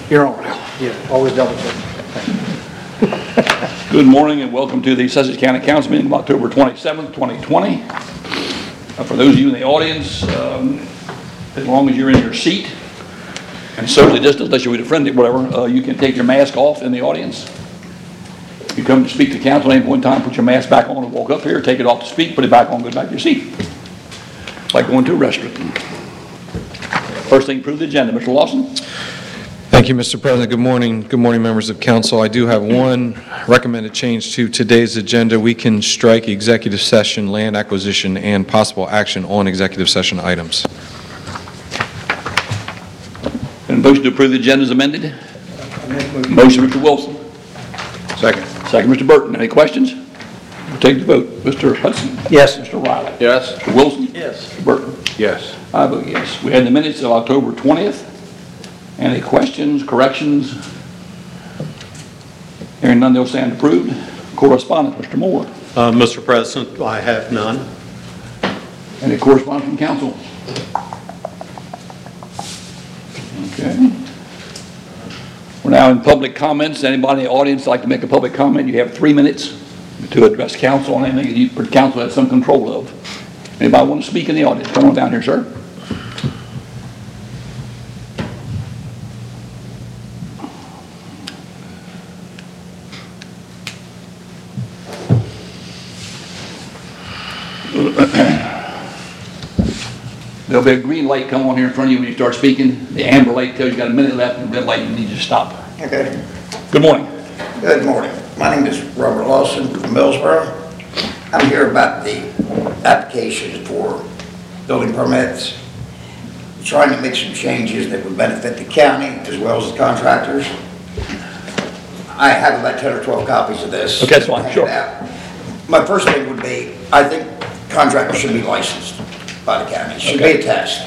You're on. Yeah, always double check. Good morning and welcome to the Sussex County Council meeting of October 27th, 2020. For those of you in the audience, as long as you're in your seat and socially distanced, unless you're with a friend or whatever, you can take your mask off in the audience. If you come to speak to council at any point in time, put your mask back on and walk up here, take it off to speak, put it back on, go back to your seat. Like going to a restaurant. First thing, approve the agenda. Mr. Lawson. Thank you, Mr. President. Good morning. Good morning, members of council. I do have one recommended change to today's agenda. We can strike executive session, land acquisition, and possible action on executive session items. And motion to approve the agenda is amended. Motion, Mr. Wilson. Second. Second, Mr. Burton. Any questions? We'll take the vote. Mr. Hudson? Yes. Mr. Riley? Yes. Mr. Wilson? Yes. Mr. Burton? Yes. I vote yes. We had the minutes of October 20th. Any questions, corrections? Hearing none, they'll stand approved. Correspondence, Mr. Moore. Mr. President, I have none. Any correspondence from council? Okay. We're now in public comments. Anybody in the audience like to make a public comment? You have 3 minutes to address council on anything that council has some control of. Anybody want to speak in the audience? Come on down here, sir. There'll be a green light come on here in front of you when you start speaking. The amber light tells you got a minute left, and the red light you need to stop. Okay. Good morning. Good morning. My name is Robert Lawson from Millsboro. I'm here about the applications for building permits, trying to make some changes that would benefit the county as well as the contractors. I have about 10 or 12 copies of this. Okay, that's fine. Sure. My first thing would be, I think contractors should be licensed by the county. It should be a test.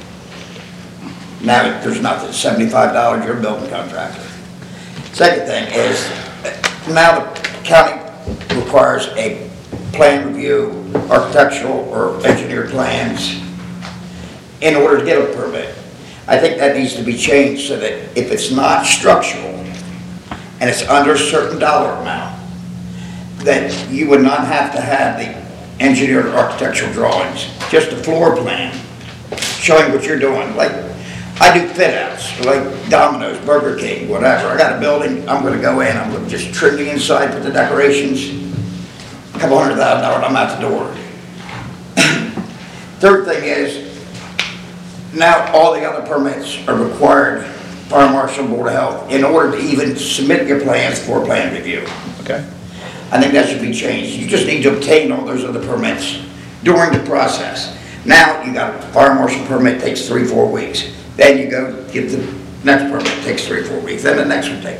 Now, there's nothing, $75, you're a building contractor. Second thing is, now the county requires a plan review, architectural or engineered plans, in order to get a permit. I think that needs to be changed so that if it's not structural and it's under a certain dollar amount, then you would not have to have the engineered architectural drawings, just a floor plan showing what you're doing. Like, I do fit outs, like Domino's, Burger King, whatever. I got a building, I'm gonna go in, I'm gonna just trim the inside, put the decorations, a couple $100,000, I'm out the door. Third thing is, now all the other permits are required, Fire Marshal, Board of Health, in order to even submit your plans for plan review. Okay. I think that should be changed. You just need to obtain all those other permits during the process. Now, you got a fire marshal permit, takes 3-4 weeks. Then you go get the next permit, takes 3-4 weeks. Then the next one takes.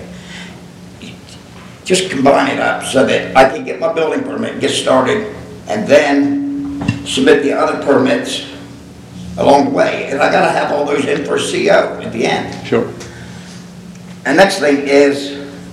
Just combine it up so that I can get my building permit, get started, and then submit the other permits along the way. And I gotta have all those in for CO at the end. Sure. And next thing is,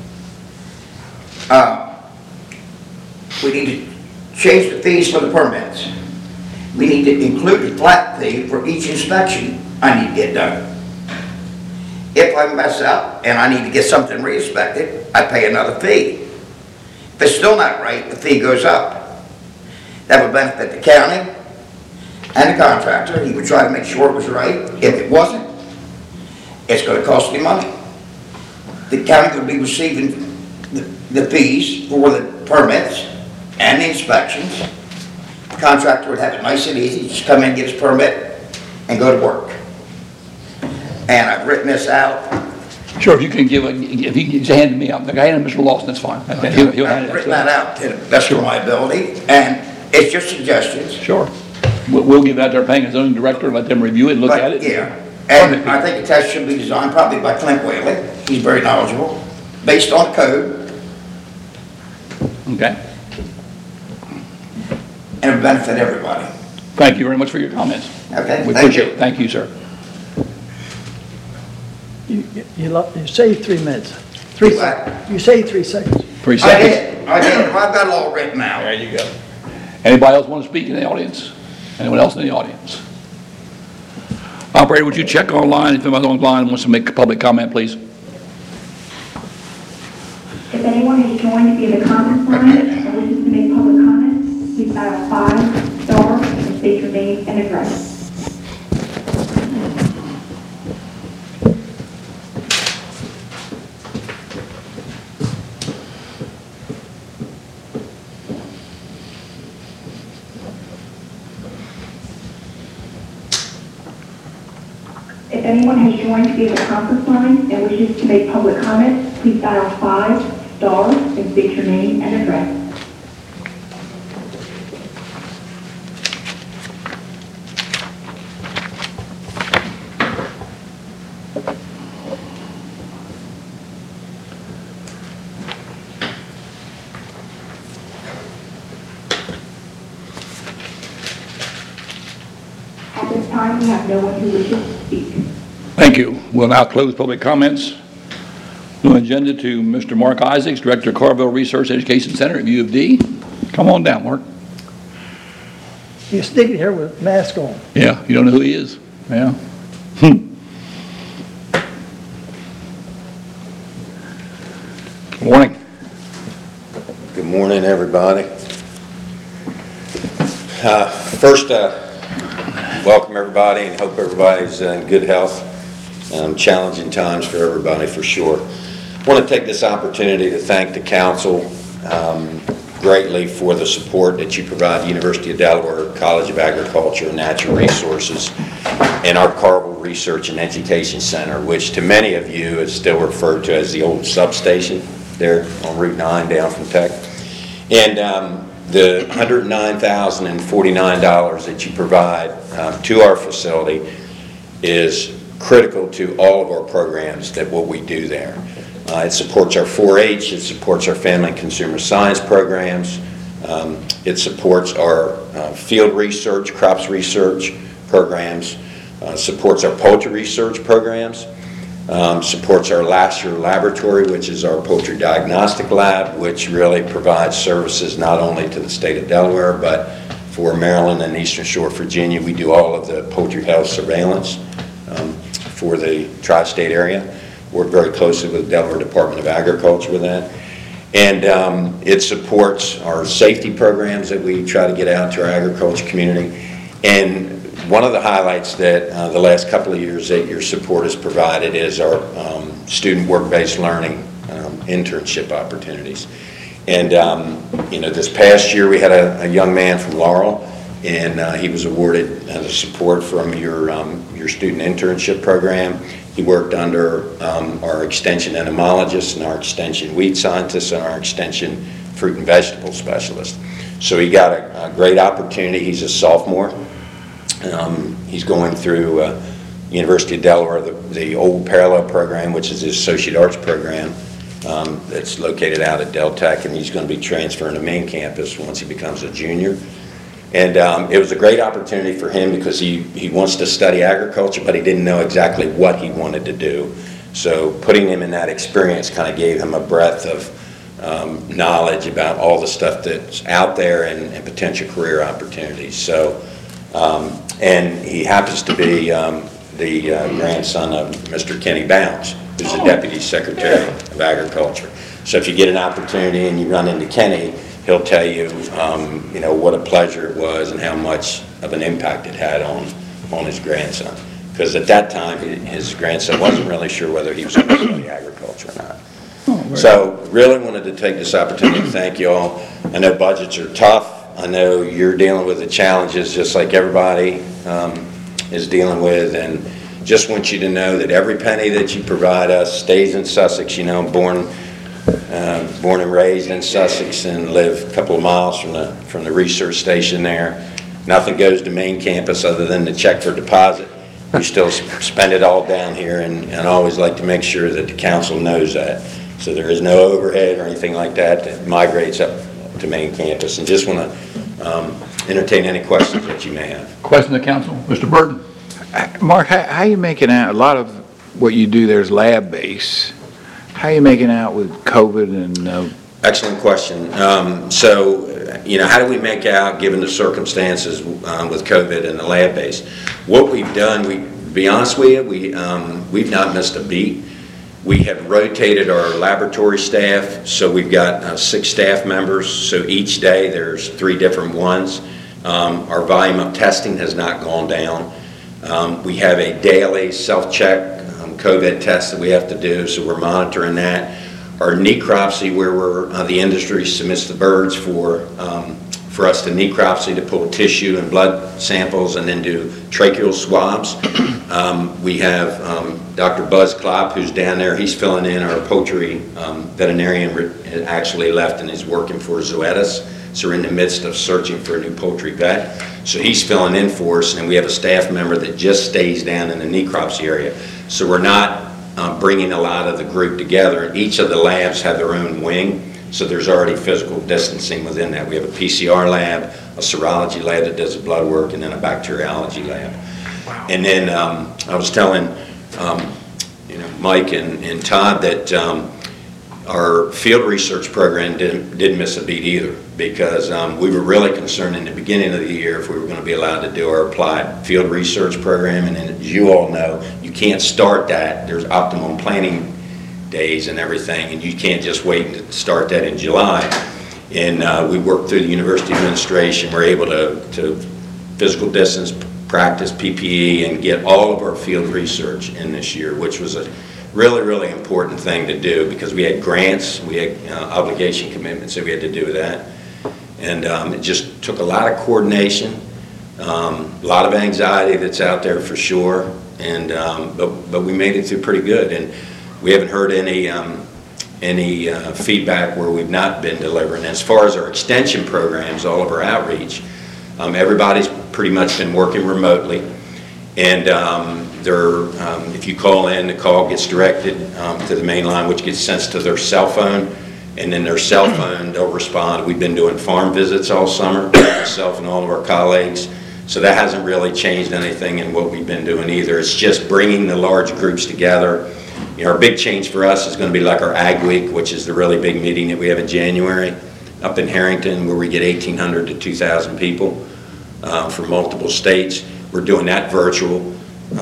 we need to change the fees for the permits. We need to include a flat fee for each inspection I need to get done. If I mess up and I need to get something re-inspected, I pay another fee. If it's still not right, the fee goes up. That would benefit the county and the contractor. He would try to make sure it was right. If it wasn't, it's going to cost me money. The county would be receiving the fees for the permits and the inspections. The contractor would have it nice and easy, just come in, get his permit, and go to work. And I've written this out. Sure, if you can give, if you can just hand it to me, I'll hand it to Mr. Lawson, that's fine. He'll hand it. I've written that out to the best of my ability, and it's just suggestions. Sure. We'll give that to our planning and zoning director and let them review it and look at it. Yeah, and I think a test should be designed probably by Clint Whaley. He's very knowledgeable, based on code. Okay. And it would benefit everybody. Thank you very much for your comments. Okay, We thank appreciate you. it. Thank you, sir. You saved 3 minutes. You saved 3 seconds. 3 I seconds. did. I've got it all written out. There you go. Anybody else want to speak in the audience? Anyone else in the audience? Operator, would you check online if anybody's online wants to make a public comment, please? joined via the conference line and wishes to make public comments, please dial 5 * and state your name and address. If anyone has joined via the conference line and wishes to make public comments, please dial 5 * and state your name and address. At this time, we have no one who wishes to speak. Thank you. We'll now close public comments. New agenda to Mr. Mark Isaacs, Director of Carville Research Education Center at U of D. Come on down, Mark. You're sticking here with a mask on. Yeah, you don't know who he is? Yeah. Good morning. Good morning, everybody. First, welcome everybody and hope everybody's in good health. Challenging times for everybody, for sure. I want to take this opportunity to thank the council greatly for the support that you provide University of Delaware College of Agriculture and Natural Resources and our Carville Research and Education Center, which to many of you is still referred to as the old substation there on Route 9 down from Tech. And the $109,049 that you provide to our facility is critical to all of our programs, that what we do there. It supports our 4-H, it supports our family and consumer science programs, it supports our field research, crops research programs, supports our poultry research programs, supports our last year laboratory, which is our poultry diagnostic lab, which really provides services not only to the state of Delaware, but for Maryland and Eastern Shore, Virginia. We do all of the poultry health surveillance for the tri-state area. Work very closely with the Delaware Department of Agriculture with that. And it supports our safety programs that we try to get out to our agriculture community. And one of the highlights that the last couple of years that your support has provided is our student work-based learning internship opportunities. And this past year we had a young man from Laurel, and he was awarded the support from your student internship program. He worked under our extension entomologist and our extension weed scientist and our extension fruit and vegetable specialist. So he got a great opportunity. He's a sophomore. He's going through University of Delaware, the old parallel program, which is the associate arts program that's located out at Del Tech, and he's going to be transferring to main campus once he becomes a junior. And it was a great opportunity for him because he wants to study agriculture, but he didn't know exactly what he wanted to do. So putting him in that experience kind of gave him a breadth of knowledge about all the stuff that's out there and potential career opportunities. So, and he happens to be the grandson of Mr. Kenny Bounds, who's the Deputy Secretary of Agriculture. So if you get an opportunity and you run into Kenny, he'll tell you, what a pleasure it was and how much of an impact it had on his grandson. Because at that time, his grandson wasn't really sure whether he was going to study agriculture or not. So really wanted to take this opportunity to thank you all. I know budgets are tough. I know you're dealing with the challenges just like everybody is dealing with. And just want you to know that every penny that you provide us stays in Sussex. Born and raised in Sussex and live a couple of miles from the research station there. Nothing goes to main campus other than the check for deposit. We still spend it all down here, and I always like to make sure that the council knows that. So there is no overhead or anything like that migrates up to main campus. And just want to entertain any questions that you may have. Question to council, Mr. Burton. Mark, how are you making out, a lot of what you do there is lab-based. How are you making out with COVID and... Excellent question. So, how do we make out given the circumstances with COVID and the lab base? What we've done, to be honest with you, we've not missed a beat. We have rotated our laboratory staff, so we've got 6 staff members, so each day there's 3 different ones. Our volume of testing has not gone down. We have a daily self-check COVID test that we have to do, so we're monitoring that. Our necropsy, where the industry submits the birds for us to necropsy to pull tissue and blood samples and then do tracheal swabs. We have Dr. Buzz Klopp, who's down there. He's filling in. Our poultry veterinarian actually left and is working for Zoetis. So we're in the midst of searching for a new poultry vet. So he's filling in for us, and we have a staff member that just stays down in the necropsy area. So we're not bringing a lot of the group together. Each of the labs have their own wing, so there's already physical distancing within that. We have a PCR lab, a serology lab that does the blood work, and then a bacteriology lab. Wow. And then I was telling Mike and Todd that our field research program didn't miss a beat either, because we were really concerned in the beginning of the year if we were going to be allowed to do our applied field research program. And then, as you all know, you can't start that. There's optimum planning days and everything, and you can't just wait and start that in July. And we worked through the university administration. We're able to physical distance, practice PPE, and get all of our field research in this year, which was a really, really important thing to do, because we had grants, we had obligation commitments that we had to do that. And it just took a lot of coordination, a lot of anxiety that's out there for sure, and but we made it through pretty good. And we haven't heard any feedback where we've not been delivering. As far as our extension programs, all of our outreach, everybody's pretty much been working remotely. And if you call in, the call gets directed to the main line, which gets sent to their cell phone, and then their cell phone, they'll respond. We've been doing farm visits all summer, myself and all of our colleagues, so that hasn't really changed anything in what we've been doing either. It's just bringing the large groups together. You know, our big change for us is going to be like our Ag Week, which is the really big meeting that we have in January up in Harrington, where we get 1,800 to 2,000 people from multiple states. We're doing that virtual.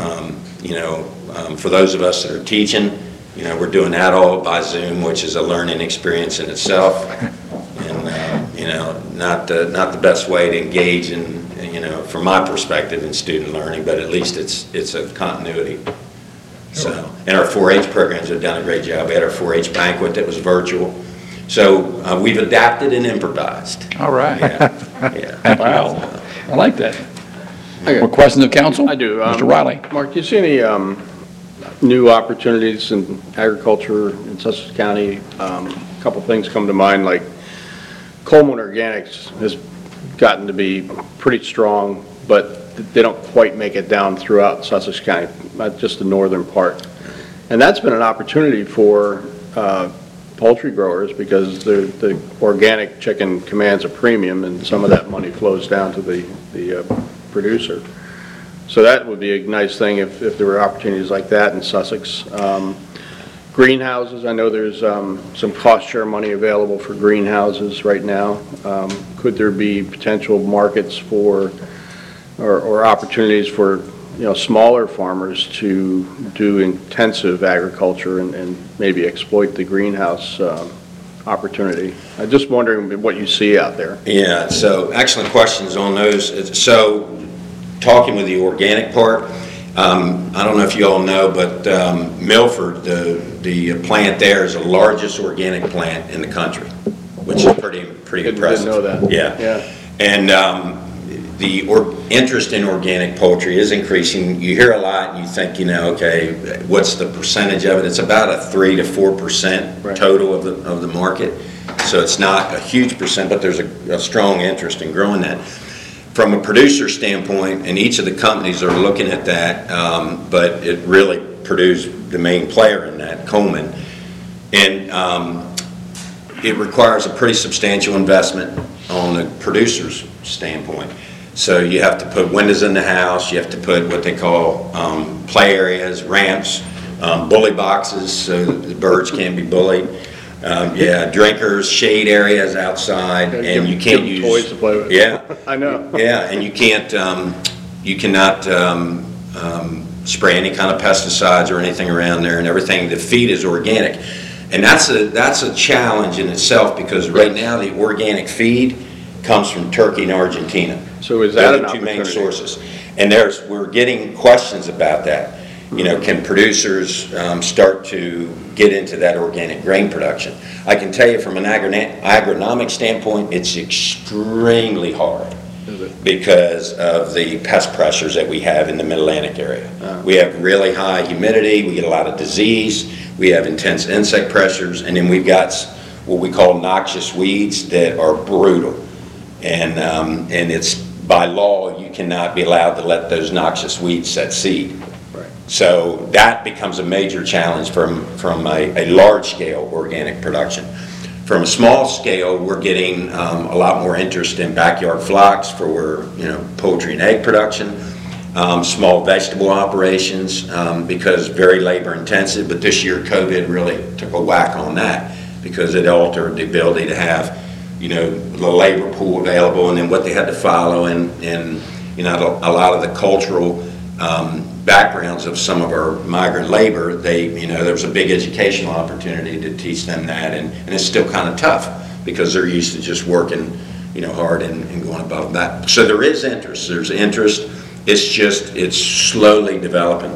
For those of us that are teaching, we're doing that all by Zoom, which is a learning experience in itself, and not the best way to engage in, from my perspective, in student learning, but at least it's a continuity. So, and our 4-H programs have done a great job. We had our 4-H banquet that was virtual. So we've adapted and improvised. All right. Yeah. Wow. I like that. More questions of council? I do. Mr. Riley. Mark, do you see any new opportunities in agriculture in Sussex County? A couple things come to mind, like Coleman Organics has gotten to be pretty strong, but they don't quite make it down throughout Sussex County, not just the northern part. And that's been an opportunity for poultry growers, because the organic chicken commands a premium, and some of that money flows down to the producer. So that would be a nice thing if there were opportunities like that in Sussex. Greenhouses, I know there's some cost share money available for greenhouses right now. Could there be potential markets for, or opportunities for, smaller farmers to do intensive agriculture and maybe exploit the greenhouse opportunity? I'm just wondering what you see out there. Yeah, so excellent questions on those. So talking with the organic part, I don't know if you all know, but Milford, the plant there, is the largest organic plant in the country, which is pretty impressive. Didn't know that. Yeah. And the interest in organic poultry is increasing. You hear a lot and you think, okay, what's the percentage of it? It's about a 3 to 4% total of the market. So it's not a huge percent, but there's a strong interest in growing that. From a producer standpoint, and each of the companies are looking at that, but it really Purdue's the main player in that, Coleman. And it requires a pretty substantial investment on the producer's standpoint. So you have to put windows in the house, you have to put what they call play areas, ramps, bully boxes so the birds can't be bullied. Drinkers, shade areas outside, and you can't use toys to play with. Yeah, I know. Yeah, and you can't, you cannot spray any kind of pesticides or anything around there, and everything, the feed is organic. And that's a challenge in itself, because right now the organic feed comes from Turkey and Argentina. So is that They're an the two main opportunity? sources. And we're getting questions about that. You know, can producers start to get into that organic grain production? I can tell you from an agronomic standpoint, it's extremely hard because of the pest pressures that we have in the Mid-Atlantic area. We have really high humidity, we get a lot of disease, we have intense insect pressures, and then we've got what we call noxious weeds that are brutal. And it's by law, you cannot be allowed to let those noxious weeds set seed. So that becomes a major challenge from a large-scale organic production. From a small scale, we're getting a lot more interest in backyard flocks for poultry and egg production, small vegetable operations, because very labor intensive. But this year, COVID really took a whack on that, because it altered the ability to have the labor pool available, and then what they had to follow, and a lot of the cultural backgrounds of some of our migrant labor. There was a big educational opportunity to teach them that, and it's still kind of tough because they're used to just working hard and going above that. So there is interest. There's interest. It's slowly developing.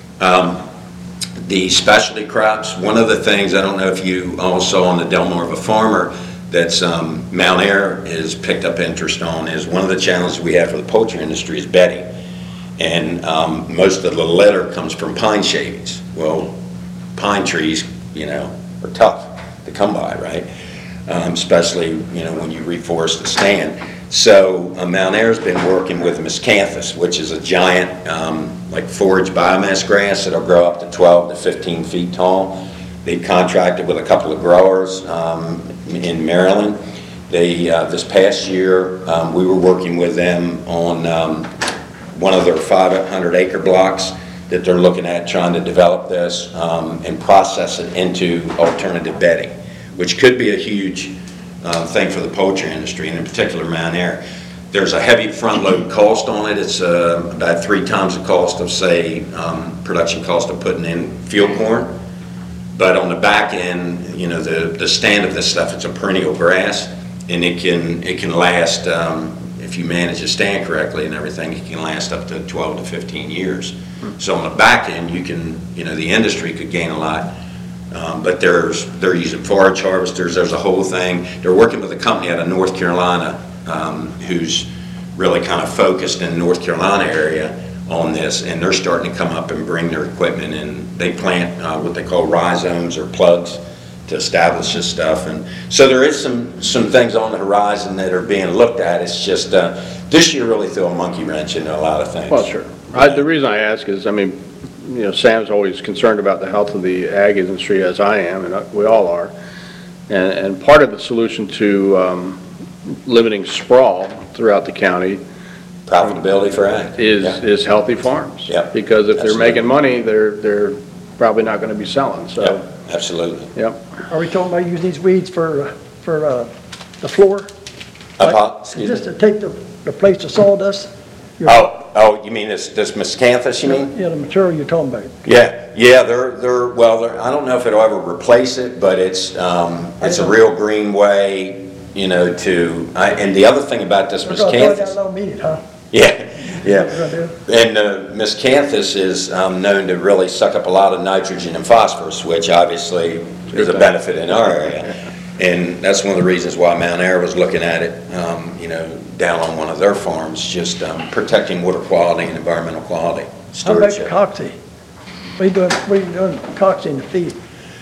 The specialty crops, one of the things, I don't know if you all saw on the Delmarva Farmer, that's Mount Air has picked up interest on, is one of the challenges we have for the poultry industry is bedding. And most of the litter comes from pine shavings. Well, pine trees, are tough to come by, right? Especially, when you reforest the stand. So Mount Air's been working with miscanthus, which is a giant, like forage biomass grass that'll grow up to 12 to 15 feet tall. They've contracted with a couple of growers in Maryland. This past year, we were working with them on one of their 500-acre blocks that they're looking at trying to develop this and process it into alternative bedding, which could be a huge thing for the poultry industry, and in particular Mount Air. There's a heavy front-load cost on it. It's about 3 times the cost of, say, production cost of putting in field corn. But on the back end, the stand of this stuff, it's a perennial grass, and it can last, if you manage the stand correctly and everything, it can last up to 12 to 15 years. So on the back end, you can, the industry could gain a lot. But they're using forage harvesters. There's a whole thing. They're working with a company out of North Carolina who's really kind of focused in the North Carolina area on this, and they're starting to come up and bring their equipment, and they plant what they call rhizomes or plugs to establish this stuff. And so there is some things on the horizon that are being looked at. It's just this year really threw a monkey wrench into a lot of things. Well, sure. The reason I ask is, Sam's always concerned about the health of the ag industry, as I am, and we all are. And part of the solution to limiting sprawl throughout the county, profitability for ag, is healthy farms. Yep. Because if Absolutely. they're making money, they're probably not going to be selling. So. Yep. Absolutely. Yep. Are we talking about using these weeds for the floor? Excuse Just me? to take the place of sawdust? Oh, you mean this miscanthus, you mean? Yeah, the material you're talking about. Yeah, they're I don't know if it'll ever replace it, but it's a real green way, and the other thing about this miscanthus. That's all needed, huh? Yeah. What we're gonna do. And miscanthus is known to really suck up a lot of nitrogen and phosphorus, which obviously is a benefit in our area. And that's one of the reasons why Mount Air was looking at it, down on one of their farms, just protecting water quality and environmental quality. How about Stewardship. Coxie? What are you doing Coxie in the feed?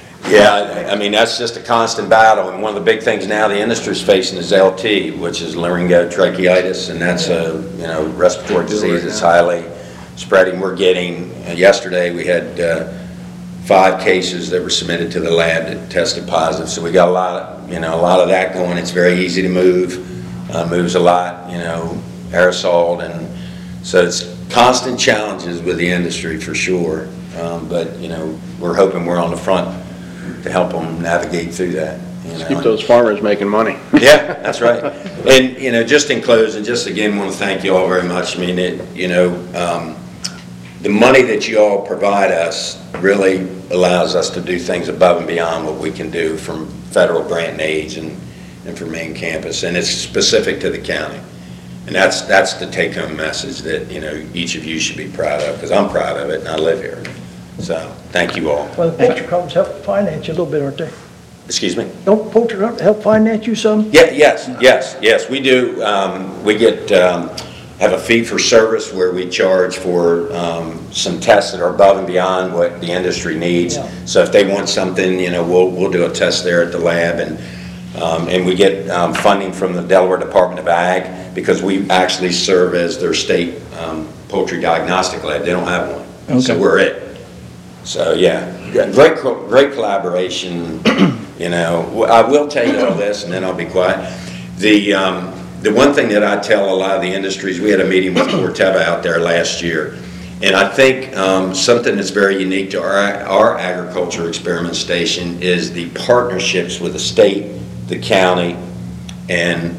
Yeah, that's just a constant battle, and one of the big things now the industry's facing is LT, which is laryngotracheitis, and that's a respiratory disease that's highly spreading. We're getting, yesterday we had 5 cases that were submitted to the lab that tested positive, so we got a lot of that going. It's very easy to move, moves a lot, aerosol, and so it's constant challenges with the industry for sure, but we're hoping we're on the front to help them navigate through that. Keep those farmers making money. Yeah, that's right. And just in closing, just again want to thank you all very much. the money that you all provide us really allows us to do things above and beyond what we can do from federal grant and aids and from main campus, and it's specific to the county. And that's the take-home message that, you know, each of you should be proud of, because I'm proud of it and I live here. So, thank you all. Well, the poultry clubs help finance you a little bit, aren't they? Excuse me? Don't poultry clubs help finance you some? Yeah, yes, we do. We get, have a fee for service where we charge for some tests that are above and beyond what the industry needs. Yeah. So if they want something, you know, we'll do a test there at the lab, and we get funding from the Delaware Department of Ag, because we actually serve as their state poultry diagnostic lab. They don't have one. Okay. So we're it. So, yeah, great collaboration. You know, I will tell you all this, and then I'll be quiet. The one thing that I tell a lot of the industries, we had a meeting with Corteva out there last year, and I think something that's very unique to our agriculture experiment station is the partnerships with the state, the county, and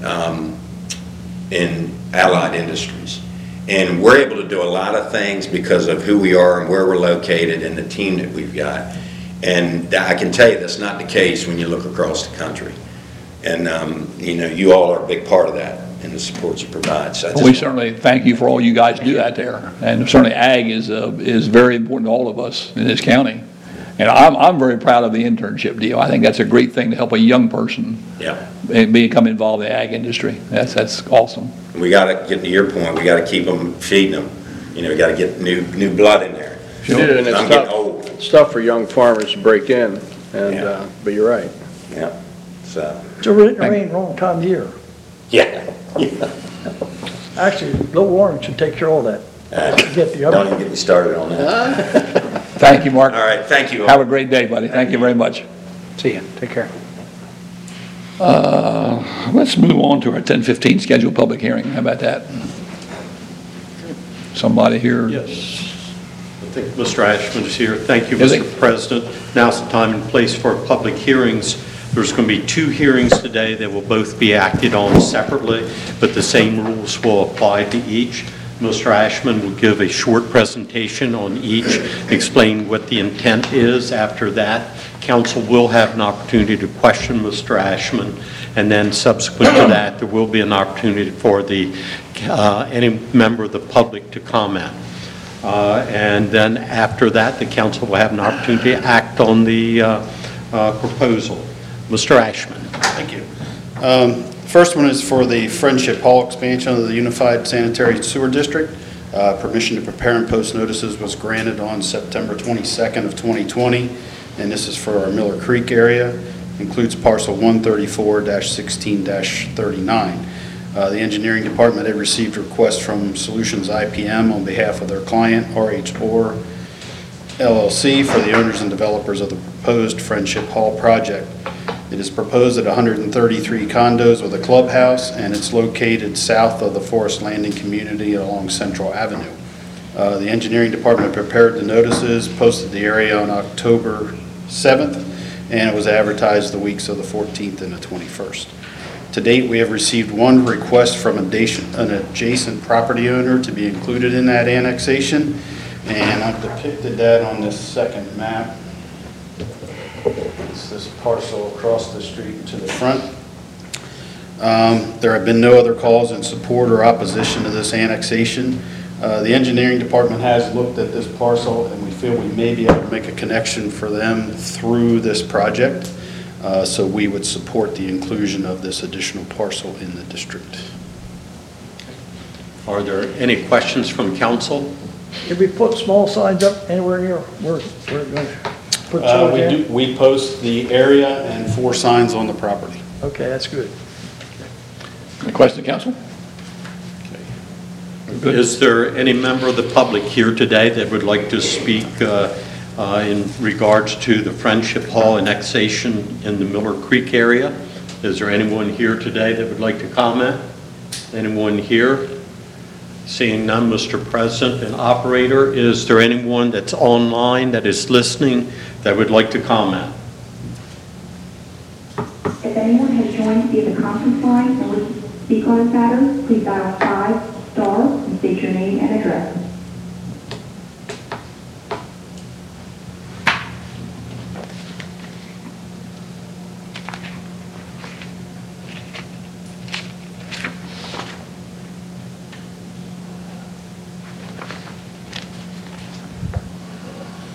allied industries. And we're able to do a lot of things because of who we are and where we're located and the team that we've got. And I can tell you that's not the case when you look across the country. And, you know, you all are a big part of that and the support you provide. So We certainly thank you for all you guys do out there. And certainly ag is very important to all of us in this county. And I'm very proud of the internship deal. I think that's a great thing to help a young person become involved in the ag industry. That's awesome. We got to get to your point. We got to keep them, feeding them. You know, we got to get new blood in there. Yeah, and I'm getting old. it's tough for young farmers to break in, and but you're right. Yeah. So. It's a rain wrong time of year. Yeah. Actually, Low Warren should take care of all that. Get the Don't even get me started on that. Thank you, Mark. All right, thank you all. Have a great day, buddy. Thank you very much. See ya. Take care. Let's move on to our 10:15 scheduled public hearing. How about that? Somebody here? Yes. I think Mr. Ashman is here. Thank you, Is he? Mr. President. Now's the time and place for public hearings. There's going to be 2 hearings today that will both be acted on separately, but the same rules will apply to each. Mr. Ashman will give a short presentation on each, explain what the intent is. After that, council will have an opportunity to question Mr. Ashman, and then subsequent to that, there will be an opportunity for any member of the public to comment. And then after that, the council will have an opportunity to act on the proposal. Mr. Ashman. Thank you. First one is for the Friendship Hall expansion of the Unified Sanitary Sewer District. Permission to prepare and post notices was granted on September 22nd of 2020, and this is for our Miller Creek area. Includes parcel 134-16-39. The engineering department had received requests from Solutions IPM on behalf of their client, RH Orr LLC, for the owners and developers of the proposed Friendship Hall project. It is proposed at 133 condos with a clubhouse, and it's located south of the Forest Landing community along Central Avenue. The engineering department prepared the notices, posted the area on October 7th, and it was advertised the weeks of the 14th and the 21st. To date, we have received 1 request from an adjacent property owner to be included in that annexation, and I've depicted that on this second map. It's this parcel across the street to the front. There have been no other calls in support or opposition to this annexation. The engineering department has looked at this parcel, and we feel we may be able to make a connection for them through this project. So we would support the inclusion of this additional parcel in the district. Are there any questions from council? Can we put small signs up anywhere near where we're going to put signs in? We post the area and 4 signs on the property. Okay, that's good. Any question, council? Is there any member of the public here today that would like to speak in regards to the Friendship Hall annexation in the Miller Creek area? Is there anyone here today that would like to comment? Anyone here? Seeing none, Mr. President and operator, is there anyone that's online that is listening that would like to comment? If anyone has joined via the conference line and wishes to speak on this matter, please dial 5* and state your name and address.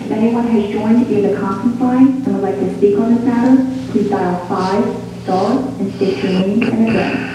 If anyone has joined via the conference line and would like to speak on this matter, please dial 5 star and state your name and address.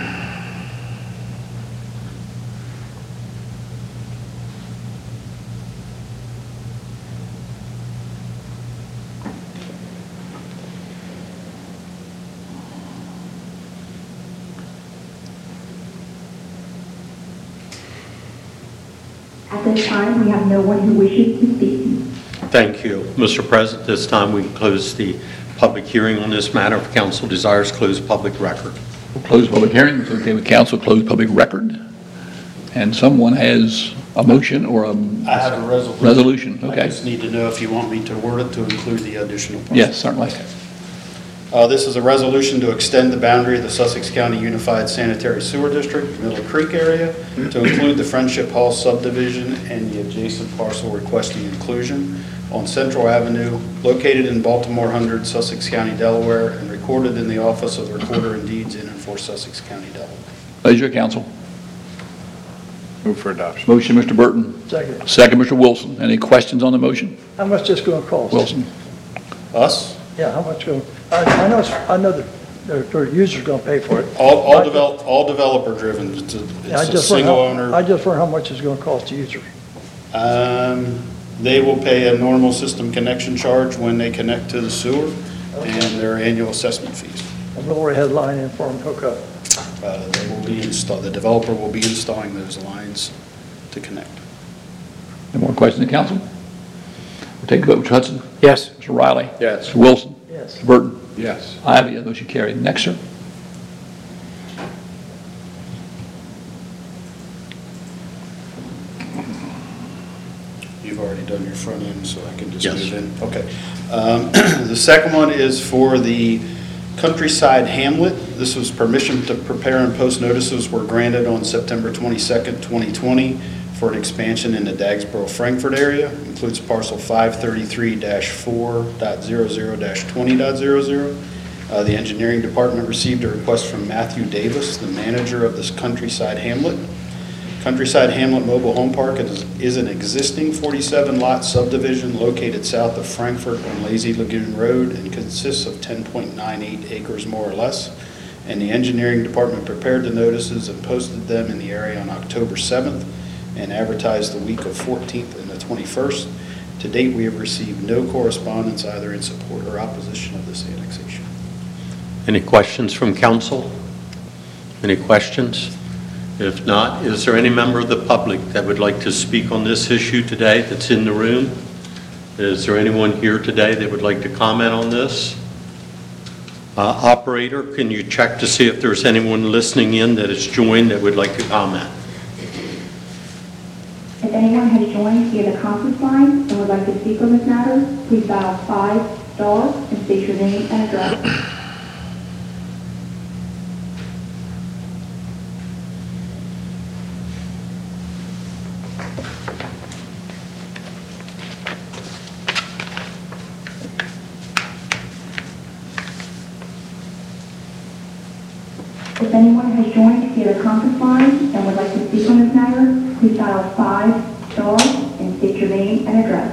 At this time, we have no one who wishes to speak. Thank you. Mr. President, this time we can close the public hearing on this matter. If council desires, close public record. We'll close public hearing. It's okay with council, close public record. And someone has a motion or a I have a resolution. resolution. I Okay. just need to know if you want me to word it to include the additional parcel. Yes, certainly. This is a resolution to extend the boundary of the Sussex County Unified Sanitary Sewer District, Middle Creek area, to include the Friendship Hall subdivision and the adjacent parcel requesting inclusion on Central Avenue, located in Baltimore 100, Sussex County, Delaware, and recorded in the Office of Recorder and Deeds in and for Sussex County, Delaware. Pleasure, council. Move for adoption. Motion, Mr. Burton. Second. Second, Mr. Wilson. Any questions on the motion? How much this gonna cost? Wilson. Us? Yeah, how much gonna, I know that the user's gonna pay for it. All developer driven. It's Yeah, a single owner. I just wonder how much it's gonna cost the user. They will pay a normal system connection charge when they connect to the sewer and their annual assessment fees. I've already had line in for them to hook up. They will be the developer will be installing those lines to connect. Any more questions, council? We'll take a vote. Mr. Hudson? Yes. Mr. Riley? Yes. Mr. Wilson? Yes. Mr. Burton? Yes. I have the motion carried. Next, sir. You've already done your front end, so I can just Yes. move in. Okay. The second one is for the Countryside Hamlet. This was permission to prepare and post notices were granted on September 22nd, 2020 for an expansion in the Dagsboro, Frankfurt area. Includes parcel 533-4.00-20.00. The engineering department received a request from Matthew Davis, the manager of this Countryside Hamlet. Countryside Hamlet Mobile Home Park is an existing 47-lot subdivision located south of Frankfurt on Lazy Lagoon Road and consists of 10.98 acres more or less. And the engineering department prepared the notices and posted them in the area on October 7th and advertised the week of 14th and the 21st. To date, we have received no correspondence either in support or opposition of this annexation. Any questions from council? Any questions? If not, is there any member of the public that would like to speak on this issue today that's in the room? Is there anyone here today that would like to comment on this? Operator, can you check to see if there's anyone listening in that has joined that would like to comment? If anyone has joined via the conference line and would like to speak on this matter, please dial 5 star and state your name and address. If anyone has joined via the conference line and would like to speak on this matter, please dial 5 star and state your name and address.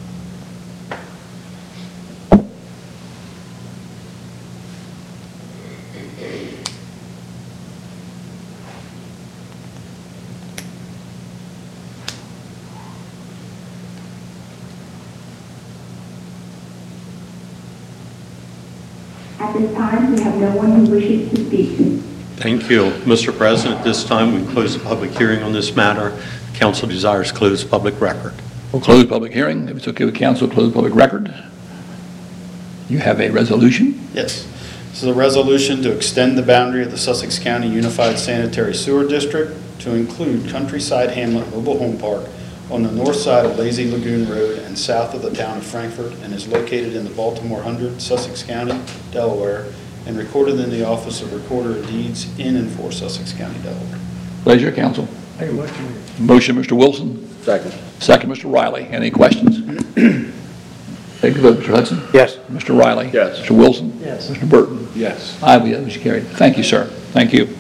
At this time, we have no one who wishes to speak. Thank you. Mr. President, at this time, we close the public hearing on this matter. Council desires close public record. We'll close public hearing. If it's okay with council, close public record. You have a resolution? Yes. This is a resolution to extend the boundary of the Sussex County Unified Sanitary Sewer District to include Countryside Hamlet Mobile Home Park on the north side of Lazy Lagoon Road and south of the town of Frankfurt, and is located in the Baltimore 100, Sussex County, Delaware, and recorded in the Office of Recorder of Deeds in and for Sussex County, Delaware. Pleasure, council. Hey, what you- Motion, Mr. Wilson. Second. Second, Mr. Riley. Any questions? Take the vote, Mr. Hudson. Yes. Mr. Riley. Yes. Mr. Wilson. Yes. Mr. Burton. Yes. I have the motion carried. Thank you, sir. Thank you.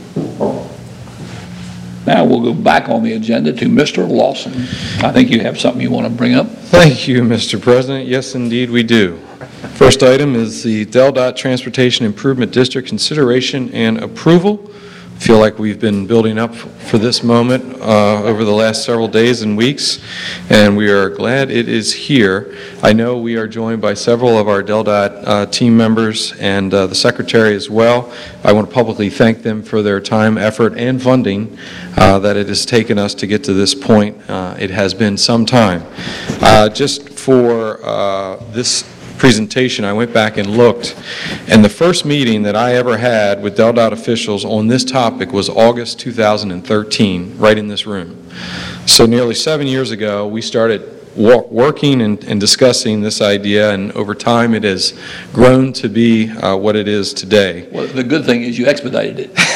Now we'll go back on the agenda to Mr. Lawson. I think you have something you want to bring up. Thank you, Mr. President. Yes, indeed, we do. First item is the Del Dot Transportation Improvement District consideration and approval. I feel like we've been building up for this moment over the last several days and weeks, and we are glad it is here. I know we are joined by several of our Del Dot team members and the Secretary as well. I want to publicly thank them for their time, effort, and funding that it has taken us to get to this point. It has been some time. Just for this presentation, I went back and looked, and the first meeting that I ever had with Del Dot officials on this topic was August 2013, right in this room. So nearly 7 years ago, we started working and discussing this idea, and over time it has grown to be what it is today. Well, the good thing is you expedited it.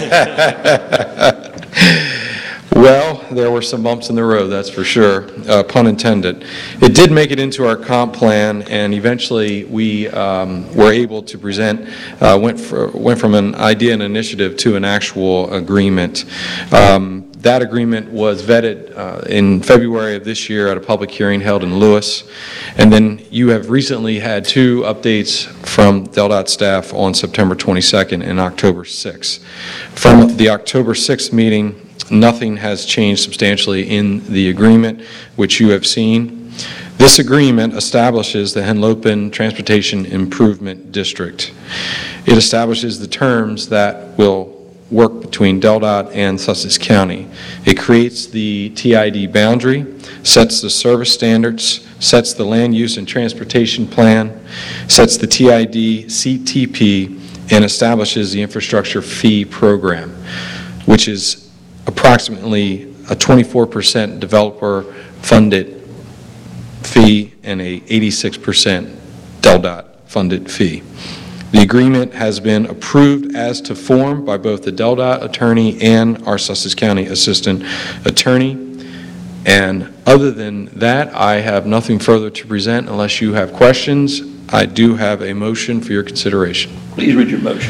Well, there were some bumps in the road, that's for sure, pun intended. It did make it into our comp plan, and eventually we were able to present, went from an idea and initiative to an actual agreement. That agreement was vetted in February of this year at a public hearing held in Lewis, and then you have recently had 2 updates from Del Dot staff on September 22nd and October 6th. From the October 6th meeting, nothing has changed substantially in the agreement, which you have seen. This agreement establishes the Henlopen Transportation Improvement District. It establishes the terms that will work between Del Dot and Sussex County. It creates the TID boundary, sets the service standards, sets the land use and transportation plan, sets the TID CTP, and establishes the infrastructure fee program, which is approximately a 24% developer-funded fee and a 86% Del Dot funded fee. The agreement has been approved as to form by both the Del Dot attorney and our Sussex County Assistant Attorney. And other than that, I have nothing further to present unless you have questions. I do have a motion for your consideration. Please read your motion.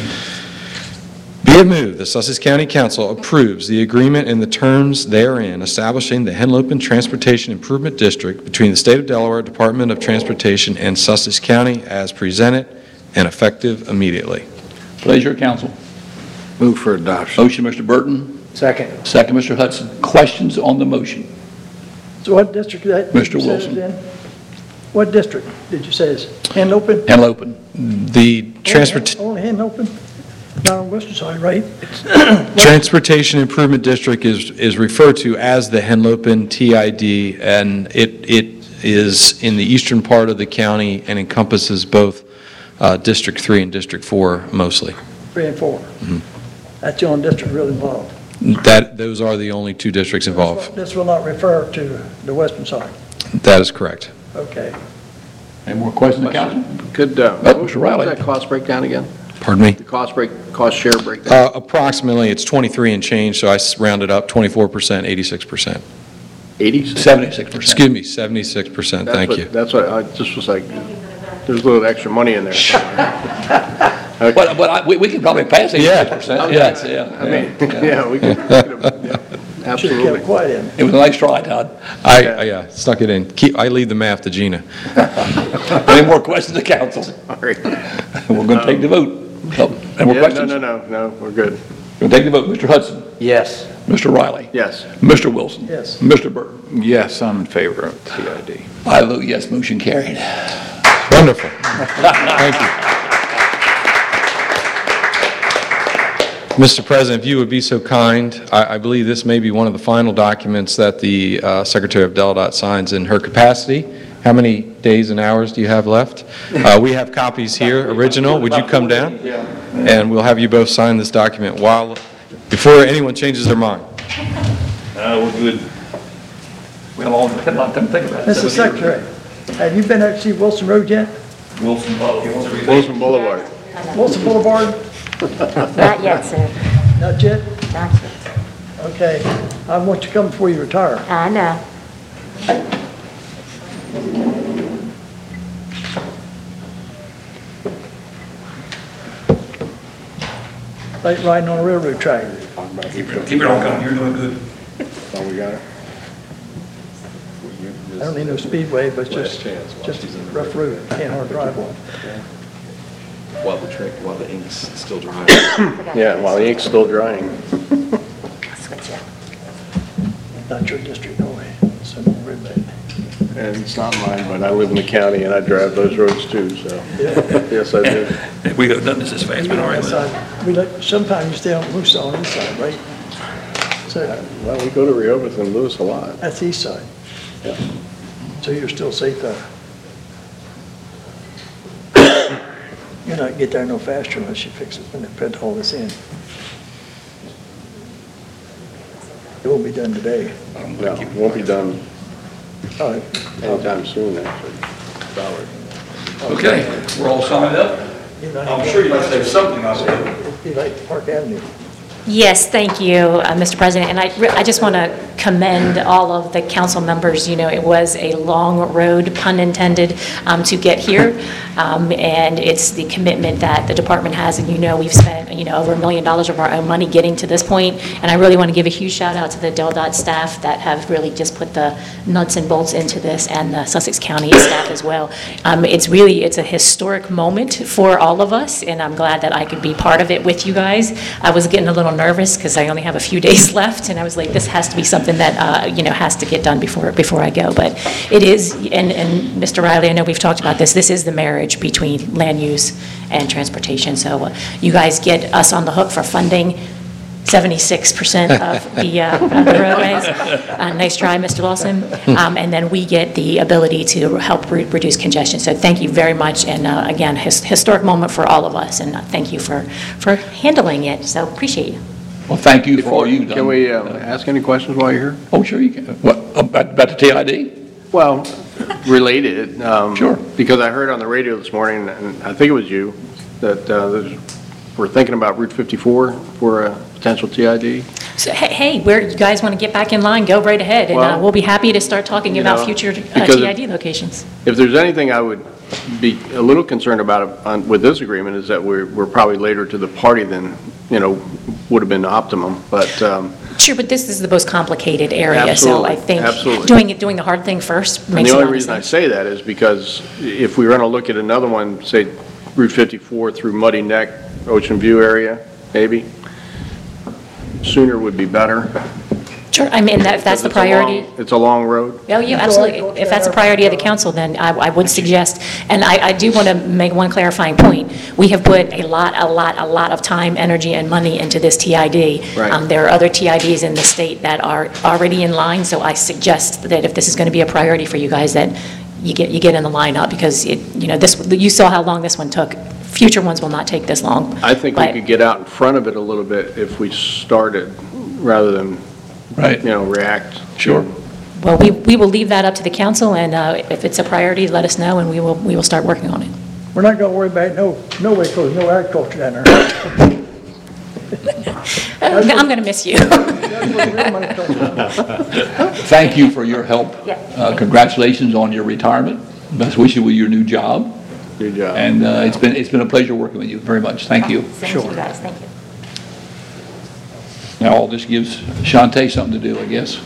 Be it moved, the Sussex County Council approves the agreement and the terms therein establishing the Henlopen Transportation Improvement District between the State of Delaware Department of Transportation and Sussex County as presented and effective immediately. Pleasure, council. Move for adoption. Motion, Mr. Burton. Second. Second, Mr. Hudson. Questions on the motion? So what district that? Mr. you said Wilson. it's in? What district did you say is Henlopen? Henlopen. The Only Henlopen? Not on Western side, right? Transportation Improvement District is referred to as the Henlopen TID, and it is in the eastern part of the county and encompasses both District 3 and District 4 mostly. 3 and 4. That's the only district really involved. Those are the only 2 districts involved. This will not refer to the western side. That is correct. Okay. Any more questions, council? Could, Mr. Riley. what's that cost breakdown again? Pardon me? The cost share breakdown? Approximately, it's 23 and change, so I rounded up 24%, 86%. 80s? 76%. Excuse me, 76%, thank you. That's what, I just was like, there's a little extra money in there somewhere. Okay. But we can probably pass 86%. Yes, yeah. I mean, yeah, we could, Should have absolutely. kept quiet in. It was a nice try, Todd. I stuck it in. I leave the math to Gina. Any more questions of council? Sorry. We're going to take the vote. Any more Yeah, questions? no, we're good. We'll take the vote. Mr. Hudson. Yes. Mr. Riley. Yes. Mr. Wilson. Yes. Mr. Burton. Yes, I'm in favor of TID. I vote yes, motion carried. Wonderful. Thank you. Mr. President, if you would be so kind, I believe this may be one of the final documents that the Secretary of Del Dot signs in her capacity. How many days and hours do you have left? We have copies here, original. Would you come down? And we'll have you both sign this document before anyone changes their mind. We're good. We have all, come on, think about it. Mr. Secretary, have you been out to see Wilson Road yet? Wilson Boulevard. Wilson Boulevard. Wilson Boulevard? Not yet, sir. Not yet? Not yet. Okay. I want you to come before you retire. I know. Like riding on a railroad track. Keep it on coming, you're doing good. Oh, we got it? I don't need no speedway, but just rough road, can't hard drive on. While the ink's still drying. Yeah, while the ink's still drying. Switch it. Not your district, no way. So red bag. And it's not mine, but I live in the county and I drive those roads too, so. Yes, I do. We could have done this as fast, but all right. We like, sometimes you stay on Moose on the east side, right? So Well, we go to Rehoboth and Lewis a lot. that's the east side. Yeah. So you're still safe there. You're not get there no faster unless you fix it, when they put all this in. It won't be done today. No, it won't be done All right. anytime soon, actually. Okay, we're all signed up. I'm sure you'd like to say something, I said. You like Park Avenue. Yes, thank you, Mr. President. And I just want to commend all of the council members. You know, it was a long road, pun intended, to get here. And it's the commitment that the department has. And, you know, we've spent, you know, over $1 million of our own money getting to this point. And I really want to give a huge shout out to the DelDOT staff that have really just put the nuts and bolts into this, and the Sussex County staff as well. It's a historic moment for all of us, and I'm glad that I could be part of it with you guys. I was getting a little nervous because I only have a few days left, and I was like, this has to be something that, you know, has to get done before I go. But it is, and Mr. Riley, I know we've talked about this, this is the marriage between land use and transportation. So you guys get us on the hook for funding 76% of the roadways. Nice try, Mr. Lawson. And then we get the ability to help reduce congestion. So thank you very much. And again, historic moment for all of us. And thank you for handling it. So appreciate you. Well, thank you for all you've done. Can we ask any questions while you're here? Oh, sure you can. What, about the TID? Well, related. Sure. Because I heard on the radio this morning, and I think it was you, that we're thinking about Route 54 for a potential TID. So, hey, where you guys want to get back in line, go right ahead. And Well, we'll be happy to start talking about future because TID locations. If there's anything I would be a little concerned about with this agreement is that we're probably later to the party than, you know, would have been optimum, but. Sure, but this is the most complicated area, Absolutely, so I think absolutely. doing the hard thing first And makes the a lot only of reason I sense. say that is because if we were going to look at another one, say Route 54 through Muddy Neck, Ocean View area, maybe, sooner would be better. Sure, I mean, if that's the priority. It's a long road. Oh, yeah, absolutely. If that's a priority of the council, then I would suggest, and I do want to make one clarifying point. We have put a lot of time, energy, and money into this TID. Right. There are other TIDs in the state that are already in line, so I suggest that if this is going to be a priority for you guys, that you get in the lineup, because you saw how long this one took. Future ones will not take this long. I think we could get out in front of it a little bit if we started, rather than, react. Sure. Well, we will leave that up to the council, and if it's a priority, let us know, and we will start working on it. We're not gonna worry about no way, because no agriculture down there. I'm going to miss you. Thank you for your help. Yeah. Congratulations on your retirement. Best wishes with your new job. Good job. And it's been a pleasure working with you very much. Thank you. Same to you guys, thank you. Now, all this gives Shantae something to do, I guess.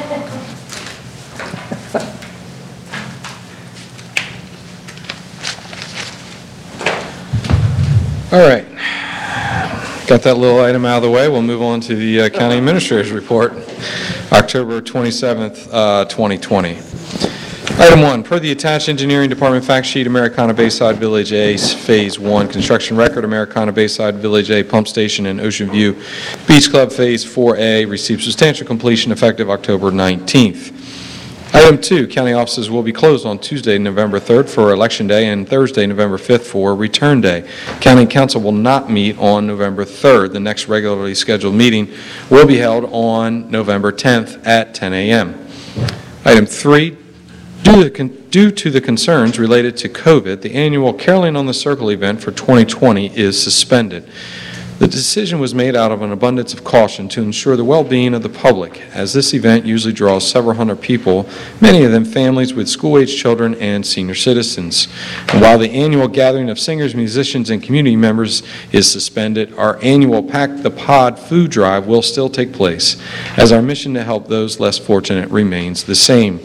All right. Got that little item out of the way. We'll move on to the County Administrator's Report, October 27th, 2020. Item 1, per the attached Engineering Department fact sheet, Americana Bayside Village A Phase 1 construction record, Americana Bayside Village A Pump Station and Ocean View Beach Club Phase 4A received substantial completion effective October 19th. Item 2, county offices will be closed on Tuesday, November 3rd for Election Day and Thursday, November 5th for Return Day. County Council will not meet on November 3rd. The next regularly scheduled meeting will be held on November 10th at 10 a.m. Item 3, due to the concerns related to COVID, the annual Caroling on the Circle event for 2020 is suspended. The decision was made out of an abundance of caution to ensure the well-being of the public, as this event usually draws several hundred people, many of them families with school-age children and senior citizens. And while the annual gathering of singers, musicians, and community members is suspended, our annual Pack the Pod food drive will still take place, as our mission to help those less fortunate remains the same.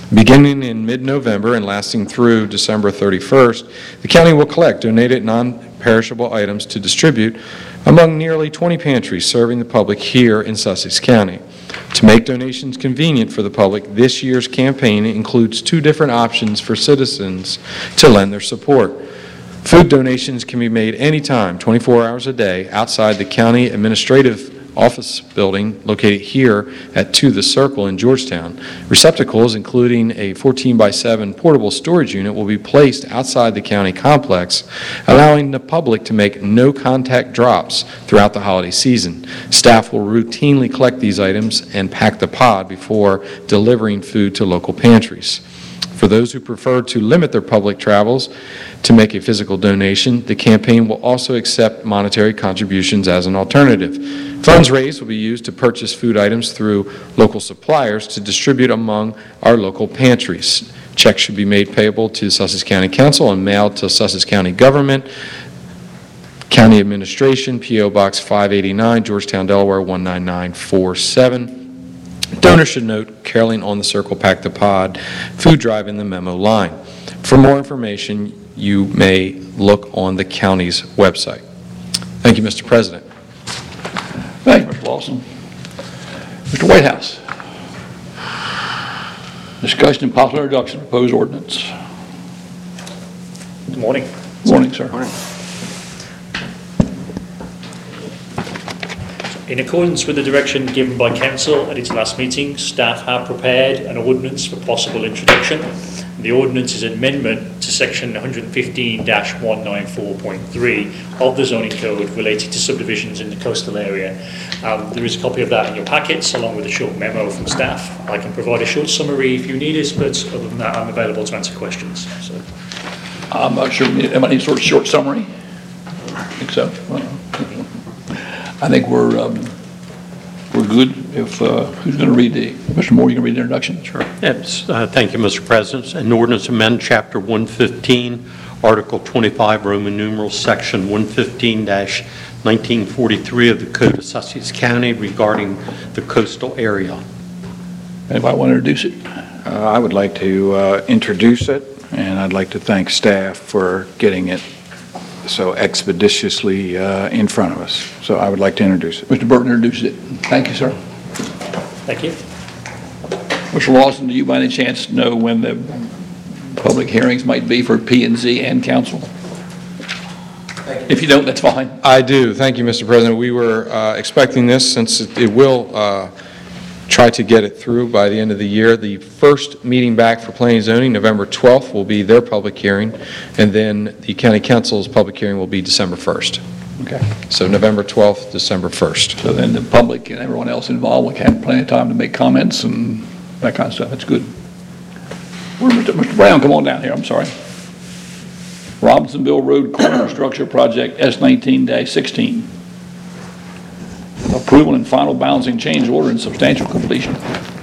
Beginning in mid-November and lasting through December 31st, the county will collect donated non-perishable items to distribute among nearly 20 pantries serving the public here in Sussex County. To make donations convenient for the public, this year's campaign includes 2 different options for citizens to lend their support. Food donations can be made anytime, 24 hours a day, outside the county administrative office building located here at 2 The Circle in Georgetown. Receptacles, including a 14x7 portable storage unit, will be placed outside the county complex, allowing the public to make no-contact drops throughout the holiday season. Staff will routinely collect these items and pack the pod before delivering food to local pantries. For those who prefer to limit their public travels to make a physical donation, the campaign will also accept monetary contributions as an alternative. Funds raised will be used to purchase food items through local suppliers to distribute among our local pantries. Checks should be made payable to the Sussex County Council and mailed to Sussex County Government, County Administration, P.O. Box 589, Georgetown, Delaware 19947. Donors should note Caroling on the Circle Pack the Pod food drive in the memo line. For more information, you may look on the county's website. Thank you, Mr. President. Thank you, Mr. Lawson. Mr. Whitehouse. Discussion and possible introduction of proposed ordinance. Good morning. Good morning, sir. Morning. In accordance with the direction given by Council at its last meeting, staff have prepared an ordinance for possible introduction. The ordinance is an amendment to section 115-194.3 of the zoning code related to subdivisions in the coastal area. There is a copy of that in your packets along with a short memo from staff. I can provide a short summary if you need it, but other than that I'm available to answer questions. So. I'm not sure, am I any sort of short summary? I think so. I think we're good. If who's going to read Mr. Moore, you can read the introduction? Sure. Yes. Thank you, Mr. President. An ordinance amend Chapter 115, Article 25, Roman numerals, Section 115-1943 of the Code of Sussex County regarding the coastal area. Anybody want to introduce it? I would like to introduce it, and I'd like to thank staff for getting it so expeditiously in front of us. So I would like to introduce it. Mr. Burton introduces it. Thank you, sir. Thank you. Mr. Lawson, do you by any chance know when the public hearings might be for P&Z and council? If you don't, that's fine. I do. Thank you, Mr. President. We were expecting this since it will try to get it through by the end of the year. The first meeting back for planning and zoning, November 12th, will be their public hearing, and then the county council's public hearing will be December 1st. Okay. So November 12th, December 1st. So then the public and everyone else involved will have plenty of time to make comments and that kind of stuff. That's good. Where's Mr. Brown? Come on down here. I'm sorry. Robinsonville Road Core Infrastructure Project S19-16. Approval and final balancing change order and substantial completion.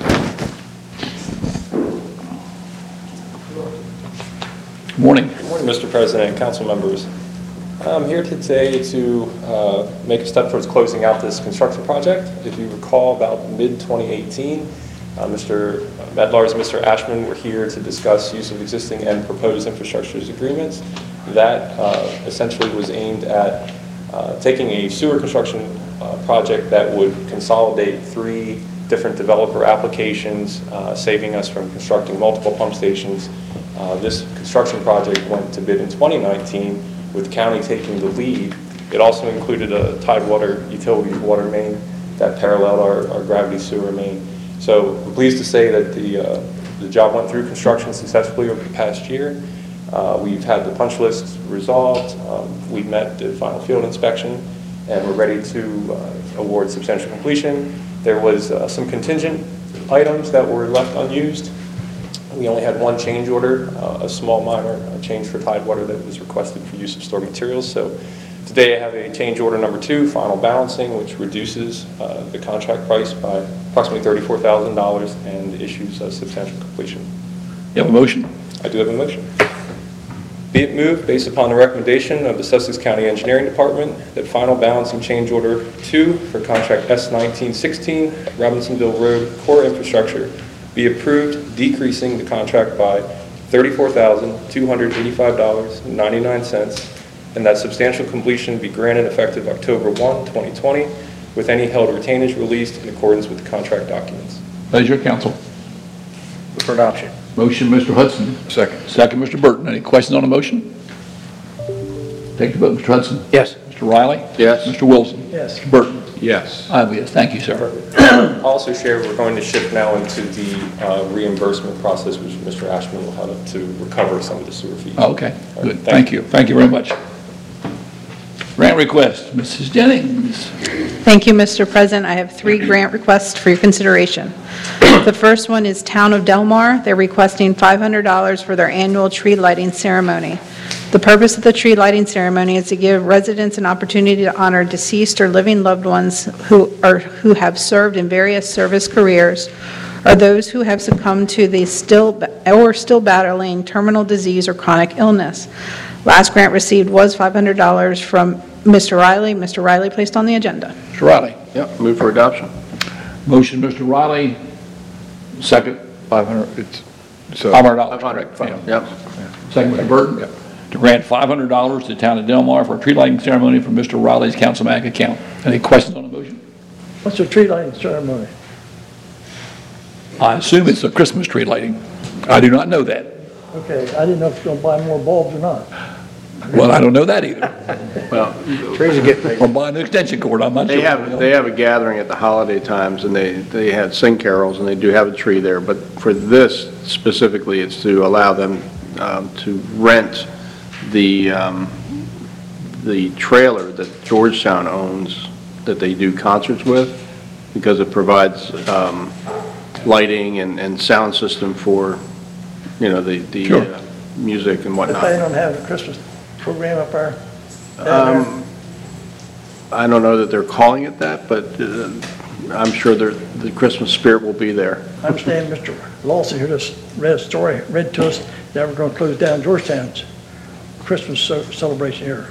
Good morning. Good morning, Mr. President, council members. I'm here today to make a step towards closing out this construction project. If you recall, about mid-2018, Mr. Medlars and Mr. Ashman were here to discuss use of existing and proposed infrastructure agreements. That essentially was aimed at taking a sewer construction project that would consolidate 3 different developer applications, saving us from constructing multiple pump stations. This construction project went to bid in 2019 with the county taking the lead. It also included a Tidewater utilities water main that paralleled our gravity sewer main. So we're pleased to say that the job went through construction successfully over the past year. We've had the punch list resolved. We've met the final field inspection, and we're ready to award substantial completion. There was some contingent items that were left unused. We only had one change order, a small minor change for Tidewater that was requested for use of stored materials. So today I have a change order number 2, final balancing, which reduces the contract price by approximately $34,000 and issues a substantial completion. You have a motion? I do have a motion. Be it moved, based upon the recommendation of the Sussex County Engineering Department, that final balancing change order 2 for contract S1916, Robinsonville Road Core Infrastructure, be approved, decreasing the contract by $34,285.99, and that substantial completion be granted effective October 1, 2020, with any held retainage released in accordance with the contract documents. Pleasure, council. For adoption. Motion, Mr. Hudson. Second. Second, Mr. Burton. Any questions on the motion? Take the vote, Mr. Hudson. Yes. Mr. Riley? Yes. Mr. Wilson? Yes. Mr. Burton? Yes. I vote yes. Thank you, sir. I'll also share, we're going to shift now into the reimbursement process, which Mr. Ashman will have to recover some of the sewer fees. Okay, All good. right, Thank you. Thank you very much. Grant request, Mrs. Jennings. Thank you, Mr. President. I have 3 grant requests for your consideration. The first one is Town of Delmar. They're requesting $500 for their annual tree lighting ceremony. The purpose of the tree lighting ceremony is to give residents an opportunity to honor deceased or living loved ones who have served in various service careers, or those who have succumbed to the still battling terminal disease or chronic illness. Last grant received was $500 from Mr. Riley. Mr. Riley placed on the agenda. Mr. Riley. Yep, move for adoption. Motion, Mr. Riley. Second. $500, it's, so. $500. 500. Correct. Yep. Second, Mr. Burton. Yep. To grant $500 to the town of Delmar for a tree lighting ceremony from Mr. Riley's Councilman account. Any questions on the motion? What's the tree lighting ceremony? I assume it's a Christmas tree lighting. I do not know that. Okay, I didn't know if you're going to buy more bulbs or not. Well, I don't know that either. Well, Trees are getting big. Or buy an extension cord, I'm not sure. they have a gathering at the holiday times, and they had sing carols, and they do have a tree there. But for this specifically, it's to allow them to rent the trailer that Georgetown owns that they do concerts with, because it provides lighting and sound system for, you know, the Sure. music and They whatnot. planning on having a Christmas program up there? I don't know that they're calling it that, but I'm sure the Christmas spirit will be there. I understand Mr. Lawson here just read to us that we're going to close down Georgetown's Christmas celebration here.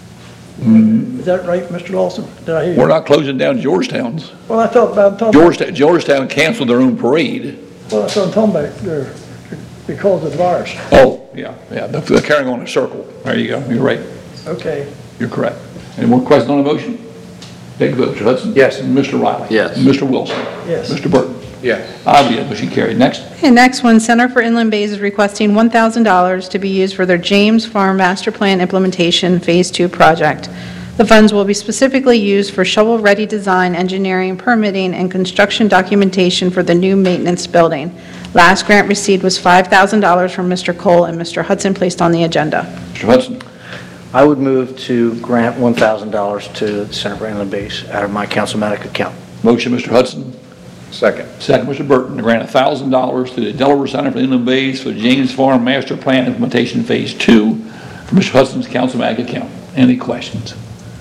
Is that right, Mr. Lawson? Did I hear you? We're not closing down Georgetown's. Well, I thought about Georgetown canceled their own parade. Well, that's what I'm talking about. They're because of the virus. Oh, yeah. They're carrying on a circle. There you go. You're right. Okay. You're correct. Any more questions on the motion? Take the vote, Mr. Hudson. Yes. And Mr. Riley. Yes. And Mr. Wilson. Yes. Mr. Burton. Yes. I vote yes, motion carried. Next. And next one, Center for Inland Bays is requesting $1,000 to be used for their James Farm Master Plan Implementation Phase 2 project. The funds will be specifically used for shovel-ready design, engineering, permitting, and construction documentation for the new maintenance building. Last grant received was $5,000 from Mr. Cole, and Mr. Hudson placed on the agenda. Mr. Hudson. I would move to grant $1,000 to the Center for Inland Bays out of my councilmanic account. Motion, Mr. Hudson. Second. Second, Mr. Burton, to grant $1,000 to the Delaware Center for Inland Bays for the James Farm Master Plan Implementation Phase 2 from Mr. Hudson's councilmanic account. Any questions?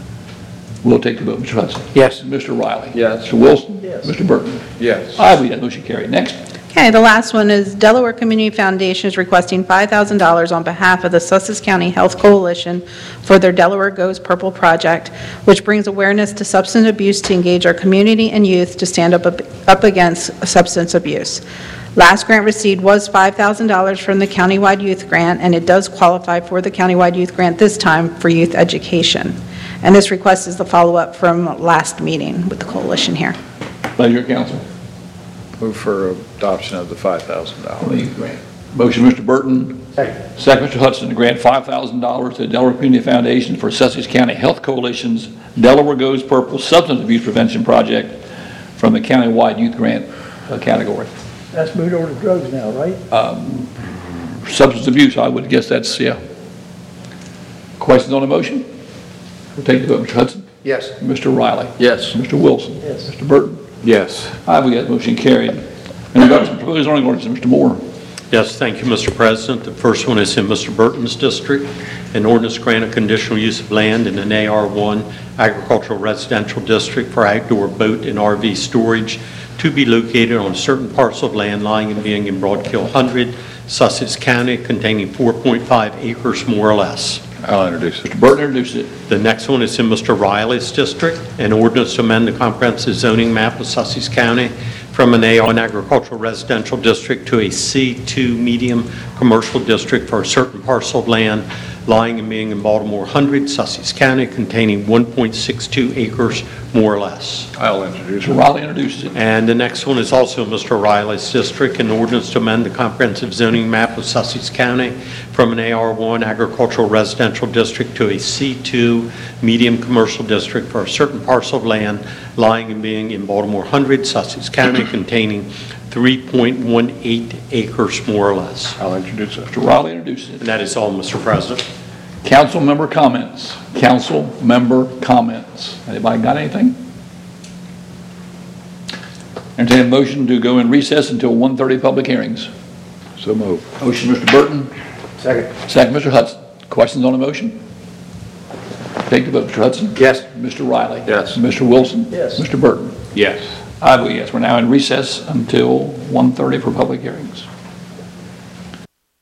We'll take the vote. Mr. Hudson. Yes. Mr. Riley. Yes. Mr. Wilson. Yes. Mr. Burton. Yes. I vote yes, motion carried. Next. Okay, the last one is Delaware Community Foundation is requesting $5,000 on behalf of the Sussex County Health Coalition for their Delaware Goes Purple project, which brings awareness to substance abuse to engage our community and youth to stand up against substance abuse. Last grant received was $5,000 from the countywide youth grant, and it does qualify for the countywide youth grant this time for youth education. And this request is the follow-up from last meeting with the coalition here. Pleasure, council. Move for adoption of the $5,000. Youth grant. Motion, Mr. Burton. Second, Mr. Hudson, to grant $5,000 to the Delaware Community Foundation for Sussex County Health Coalition's Delaware Goes Purple Substance Abuse Prevention Project from the countywide youth grant category. That's moved over to drugs now, right? Substance abuse, I would guess that's, yeah. Questions on the motion? We'll take the vote. Mr. Hudson? Yes. Mr. Riley? Yes. Mr. Wilson? Yes. Mr. Burton? Yes. I vote yes, motion carried. And we've got some proposed zoning ordinances, Mr. Moore. Yes, thank you, Mr. President. The first one is in Mr. Burton's district. An ordinance granting conditional use of land in an AR1 agricultural residential district for outdoor boat and RV storage to be located on a certain parcel of land lying and being in Broadkill 100, Sussex County, containing 4.5 acres more or less. I'll introduce it. Mr. Burton introduced it. The next one is in Mr. Riley's district. An ordinance to amend the comprehensive zoning map of Sussex County from an A1 agricultural residential district to a C2 medium commercial district for a certain parcel of land lying and being in Baltimore 100, Sussex County, containing 1.62 acres, more or less. I'll introduce it. Mr. Riley introduces it. And the next one is also Mr. Riley's district, an ordinance to amend the comprehensive zoning map of Sussex County from an AR1 agricultural residential district to a C2 medium commercial district for a certain parcel of land lying and being in Baltimore 100, Sussex County, containing 3.18 acres, more or less. I'll introduce it. Mr. Riley introduces it. And that is all, Mr. President. Council member comments. Council member comments. Anybody got anything? Entertain a motion to go in recess until 1:30 public hearings. So moved. Motion, Mr. Burton. Second. Second, Mr. Hudson. Questions on the motion? Take the vote, Mr. Hudson. Yes. Mr. Riley. Yes. Mr. Wilson. Yes. Mr. Burton. Yes. I vote yes. We're now in recess until 1:30 for public hearings.